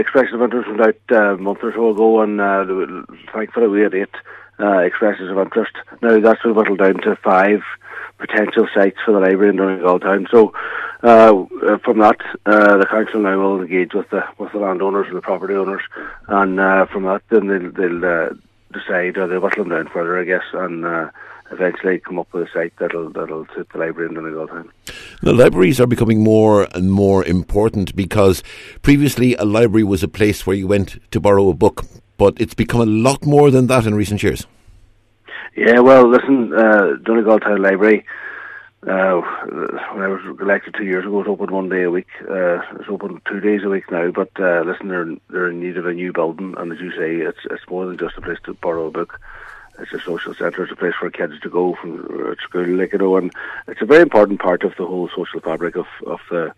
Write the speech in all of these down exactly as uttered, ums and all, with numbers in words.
Expressions of interest went out uh, a month or so ago, and uh, thankfully we had eight uh, expressions of interest. Now that's been whittled down to five potential sites for the library in Donegal Town. So uh, from that, uh, the council now will engage with the with the landowners and the property owners, and uh, from that, then they'll, they'll uh, decide, or they'll whittle them down further, I guess, and uh, eventually come up with a site that'll that'll suit the library in Donegal Town. The libraries are becoming more and more important, because previously a library was a place where you went to borrow a book, but it's become a lot more than that in recent years. Yeah, well, listen, uh, Donegal Town Library, uh, when I was elected two years ago, it opened one day a week. Uh, it's open two days a week now, but uh, listen, they're, they're in need of a new building, and as you say, it's it's more than just a place to borrow a book. It's a social centre. It's a place for kids to go from uh, school, like, you know, and it's a very important part of the whole social fabric of of the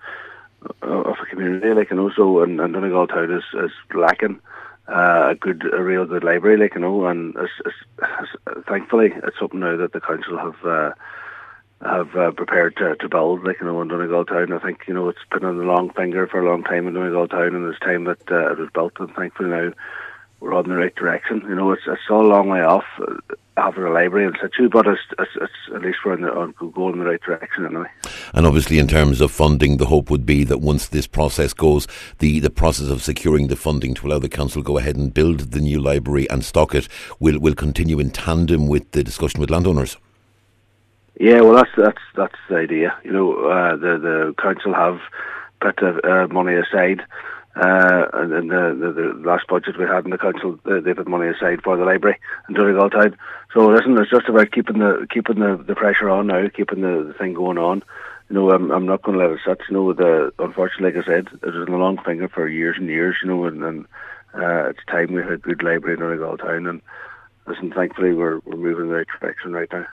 of the community, like, you know. So, and, and Donegal Town is, is lacking uh, a good, a real good library, like, you know, and it's, it's, it's, thankfully it's something now that the council have uh, have uh, prepared to, to build, like, you know, in Donegal Town. I think, you know, it's been on the long finger for a long time in Donegal Town, and it's time that uh, it was built, and thankfully now we're on the right direction. You know, it's it's still a long way off uh, having a library in situ, but it's, it's, it's at least we're in the, on, going in the right direction anyway. And obviously, in terms of funding, the hope would be that once this process goes, the, the process of securing the funding to allow the council to go ahead and build the new library and stock it will will continue in tandem with the discussion with landowners. Yeah, well, that's that's that's the idea. You know, uh, the the council have put uh, money aside. Uh, and in the, the, the last budget we had in the council, they, they put money aside for the library in Donegal Town. So listen, it's just about keeping the keeping the, the pressure on now, keeping the, the thing going on. You know, I'm I'm not going to let it sit. You know, the unfortunately, like I said, it was in the long finger for years and years. You know, and, and uh, it's time we had a good library in Donegal Town. And listen, thankfully, we're we're moving in the right direction right now.